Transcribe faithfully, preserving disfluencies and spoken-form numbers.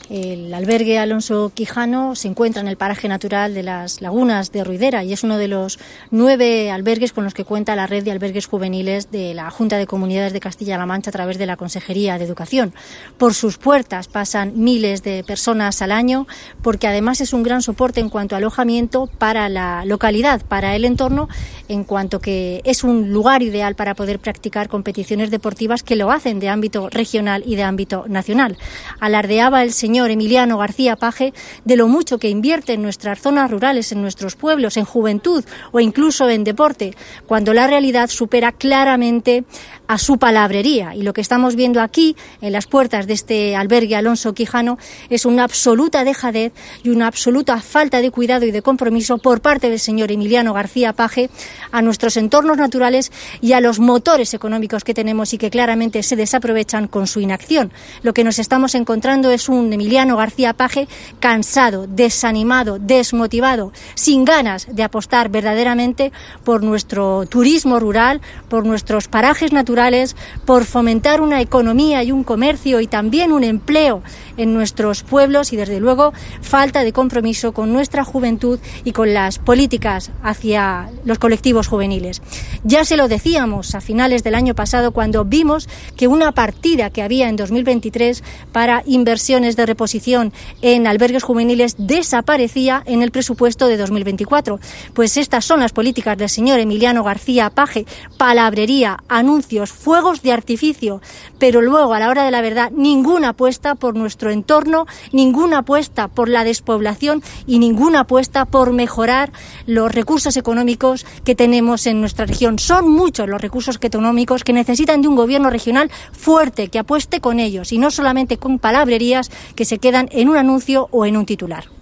El albergue Alonso Quijano se encuentra en el paraje natural de las Lagunas de Ruidera y es uno de los nueve albergues con los que cuenta la red de albergues juveniles de la Junta de Comunidades de Castilla-La Mancha a través de la Consejería de Educación. Por sus puertas pasan miles de personas al año, porque además es un gran soporte en cuanto a alojamiento para la localidad, para el entorno, en cuanto que es un lugar ideal para poder practicar competiciones deportivas que lo hacen de ámbito regional y de ámbito nacional. Alardeaba el señor señor Emiliano García Paje de lo mucho que invierte en nuestras zonas rurales, en nuestros pueblos, en juventud o incluso en deporte, cuando la realidad supera claramente a su palabrería. Y lo que estamos viendo aquí, en las puertas de este albergue Alonso Quijano, es una absoluta dejadez y una absoluta falta de cuidado y de compromiso por parte del señor Emiliano García Paje a nuestros entornos naturales y a los motores económicos que tenemos y que claramente se desaprovechan con su inacción. Lo que nos estamos encontrando es un Emiliano García Paje cansado, desanimado, desmotivado, sin ganas de apostar verdaderamente por nuestro turismo rural, por nuestros parajes naturales, por fomentar una economía y un comercio y también un empleo en nuestros pueblos y, desde luego, falta de compromiso con nuestra juventud y con las políticas hacia los colectivos juveniles. Ya se lo decíamos a finales del año pasado cuando vimos que una partida que había en dos mil veintitrés para inversiones de reposición en albergues juveniles desaparecía en el presupuesto de dos mil veinticuatro. Pues estas son las políticas del señor Emiliano García Paje: palabrería, anuncios, fuegos de artificio, pero luego, a la hora de la verdad, ninguna apuesta por nuestro entorno, ninguna apuesta por la despoblación y ninguna apuesta por mejorar los recursos económicos que tenemos en nuestra región. Son muchos los recursos económicos que necesitan de un gobierno regional fuerte, que apueste con ellos y no solamente con palabrerías que se quedan en un anuncio o en un titular.